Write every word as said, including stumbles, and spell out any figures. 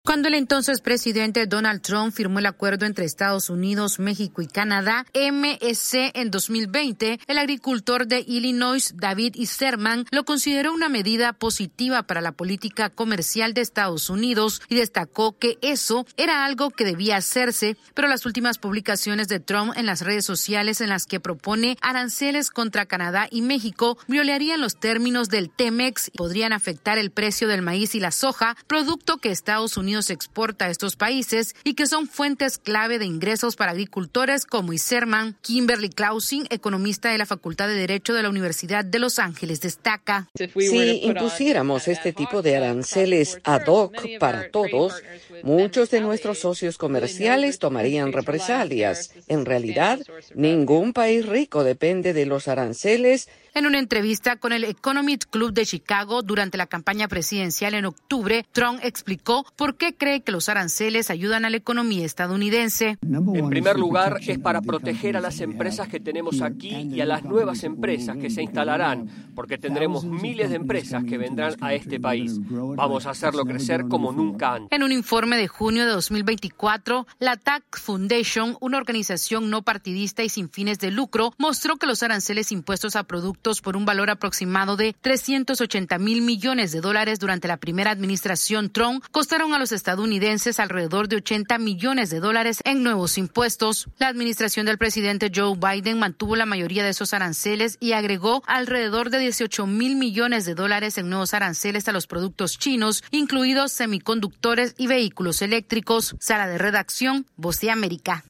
Cuando el entonces presidente Donald Trump firmó el acuerdo entre Estados Unidos, México y Canadá, M E C, en dos mil veinte, el agricultor de Illinois, David Easterman, lo consideró una medida positiva para la política comercial de Estados Unidos y destacó que eso era algo que debía hacerse, pero las últimas publicaciones de Trump en las redes sociales en las que propone aranceles contra Canadá y México violarían los términos del T-MEX y podrían afectar el precio del maíz y la soja, producto que Estados Unidos se exporta a estos países y que son fuentes clave de ingresos para agricultores como Easterman. Kimberly Clausing, economista de la Facultad de Derecho de la Universidad de Los Ángeles, destaca: Si impusiéramos este tipo de aranceles ad hoc para todos, muchos de nuestros socios comerciales tomarían represalias. En realidad, ningún país rico depende de los aranceles. En una entrevista con el Economic Club de Chicago durante la campaña presidencial en octubre, Trump explicó por qué cree que los aranceles ayudan a la economía estadounidense. En primer lugar, es para proteger a las empresas que tenemos aquí y a las nuevas empresas que se instalarán, porque tendremos miles de empresas que vendrán a este país. Vamos a hacerlo crecer como nunca antes. En un informe de junio de dos mil veinticuatro, la Tax Foundation, una organización no partidista y sin fines de lucro, mostró que los aranceles impuestos a productos por un valor aproximado de trescientos ochenta mil millones de dólares durante la primera administración Trump costaron a los estadounidenses alrededor de ochenta millones de dólares en nuevos impuestos. La administración del presidente Joe Biden mantuvo la mayoría de esos aranceles y agregó alrededor de dieciocho mil millones de dólares en nuevos aranceles a los productos chinos, incluidos semiconductores y vehículos eléctricos. Sala de redacción, Voz de América.